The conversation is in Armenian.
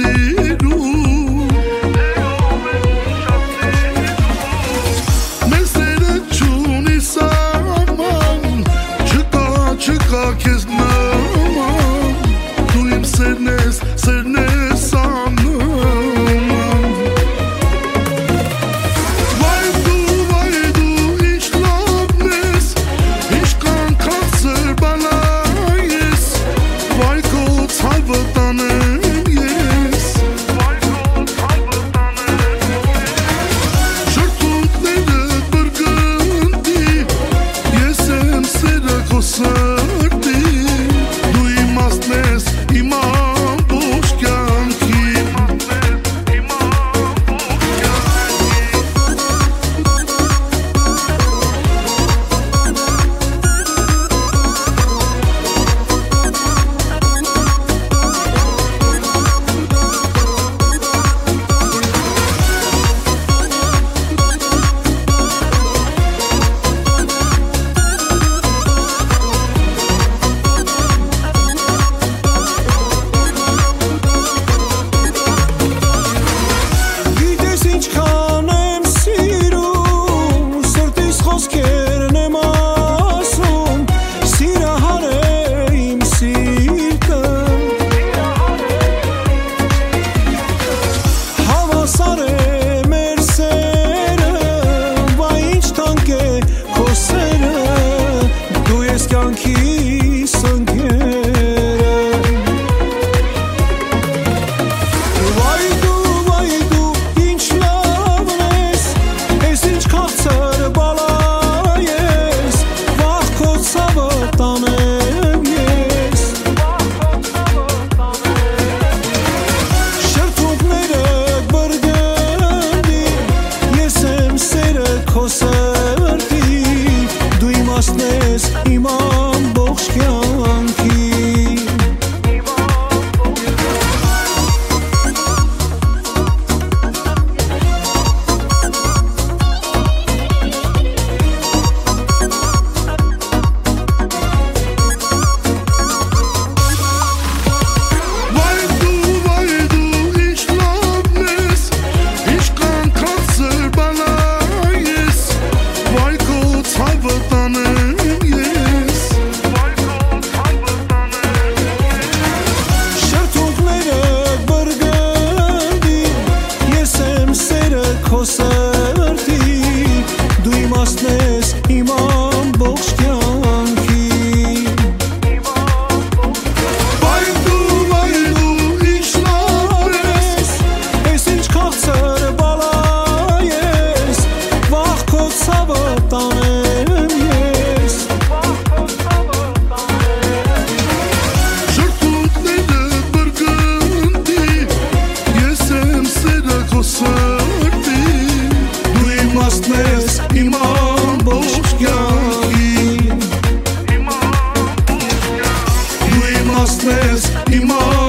սիրում Մեր սերը չունի սահման Չկա քեզ նման Դու իմ սերն ես աննման Վայ դու ինչ լավն ես Ինչքան քաղցր բալա ես Վայ քո ցավը տանեմ ես Շրթունքները բրգնդի Ես եմ սերը քո սրտի Դու իմաստն ես իմ ամբողջ կյանքի Գիտես ինչքան եմ սիրում Սրտիս խոսքերն եմ ասում Սիրահար է իմ սիրտը Հավասար է մեր սերը Վայ ինչ թանկ է քո սերը Դու ես կյանքիս ընկերը Վայ դու ինչ լավն ես Ես ինչ քաղցր բալա ես Վախ քո ցավը տանեմ ես Շրթունքները բրգնդի Ես եմ սերը քո սրտի Դու իմաստն ես իմ ամբողջ կյանքի Վայ դու ինչ լավն ես Ինչքան քաղցր բալա ես Վայ քո ցավը տանեմ ես Շրթունքները բրգնդի Ես եմ սերը քո սրտի Դու իմաստն ես իմ ամբողջ կյանքի Վայ դու ինչ լավն ես Ես ինչ քաղցր բալա ես Վախ քո ցավը տանեմ ես Շրթունքները բրգնդի Ես եմ սերը քո սրտի Դու իմաստն ես իմ ամբողջ կյանքի Իմ ամբողջ կյանքի Դու իմաստն ես իմ